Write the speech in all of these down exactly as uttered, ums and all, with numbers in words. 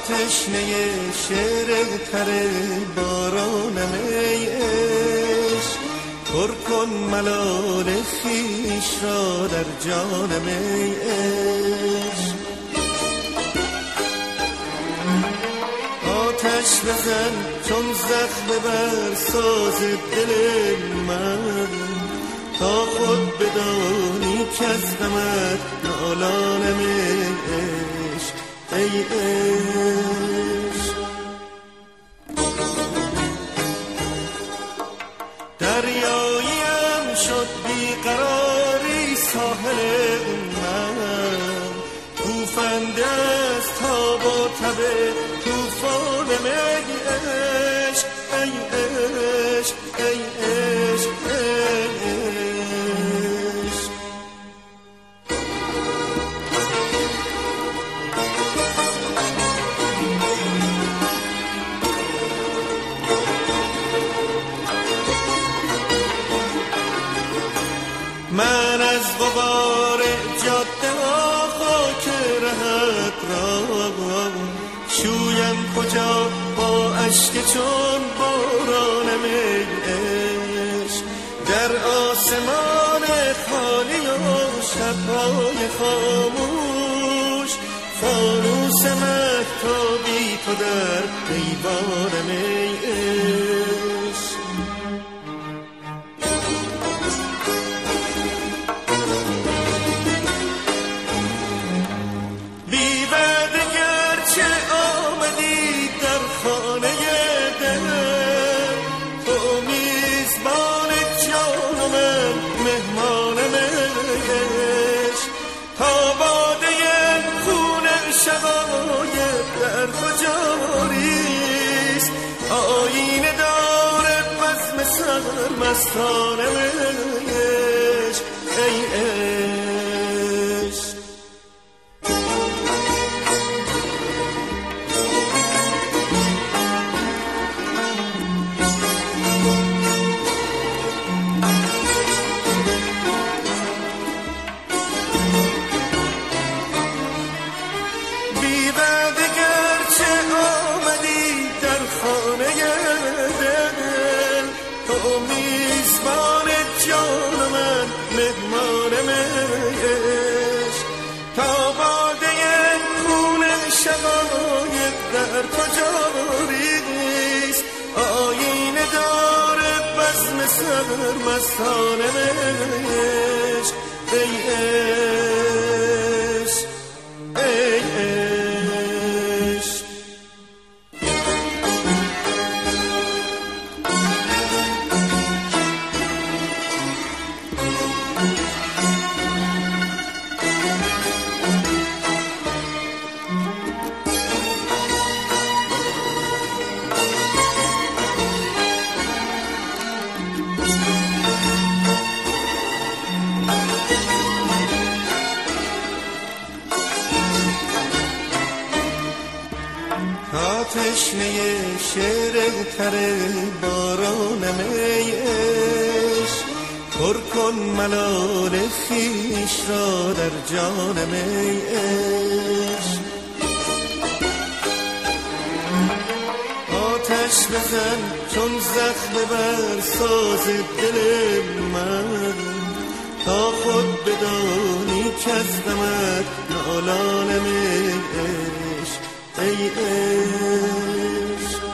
تشنه شعر تر بارانم ای عشق، پر کن ملال خویش را در جانم ای عشق. آتش بزن چون زخم بر ساز دل من، تا خود بدانی که از غمت نالانم ای عشق ای عشق. دریاییم شد بیقراری ساحل من، توفنده از تاب و تب توفانم ای عشق ای عشق ای عشق ای عشق. من از غبار جاده و خاک رهت را شویم کجا با اشک چون بارانم ای عشق. در آسمان خالی و شبهای خاموش، فانوس مهتابی تو در ایوانم ای عشق. در کجاریست آینه داره بزم سرمستانم ای عشق ای عشق. در کجاریست آینه داره بزم سرمستانم ای عشق ای عشق ای عشق. تشنه شعر تر بارانم ای عشق، پر کن ملال خویش را در جانم ای عشق. آتش بزن چون زخم بر ساز دل من، تا خود بدانی که از غمت نالانم ای عشق ای عشق.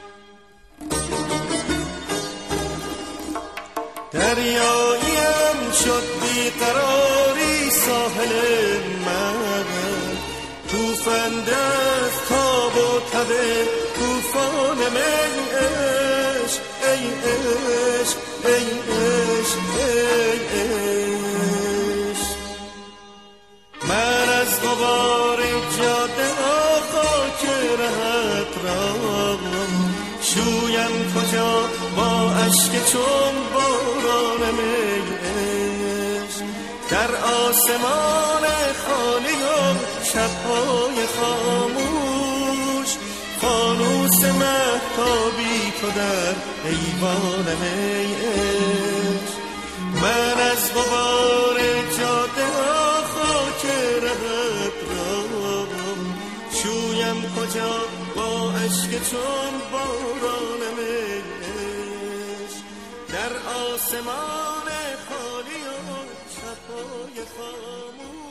دریاییم شد بیقراری ساحل من، توفنده از تاب و تب توفانم ای عشق ای عشق ای عشق ای عشق. من از غبار جاده رهت را شویم کجا با اشک چون بارانم ای عشق. در آسمان خالی و شبهای خاموش، فانوس مهتابی تو در ایوانم ای عشق. من از غبار جاده خاک رهت را شویم کجا با اشک چون باران عشق در آسمان خالی و شب‌های خاموش.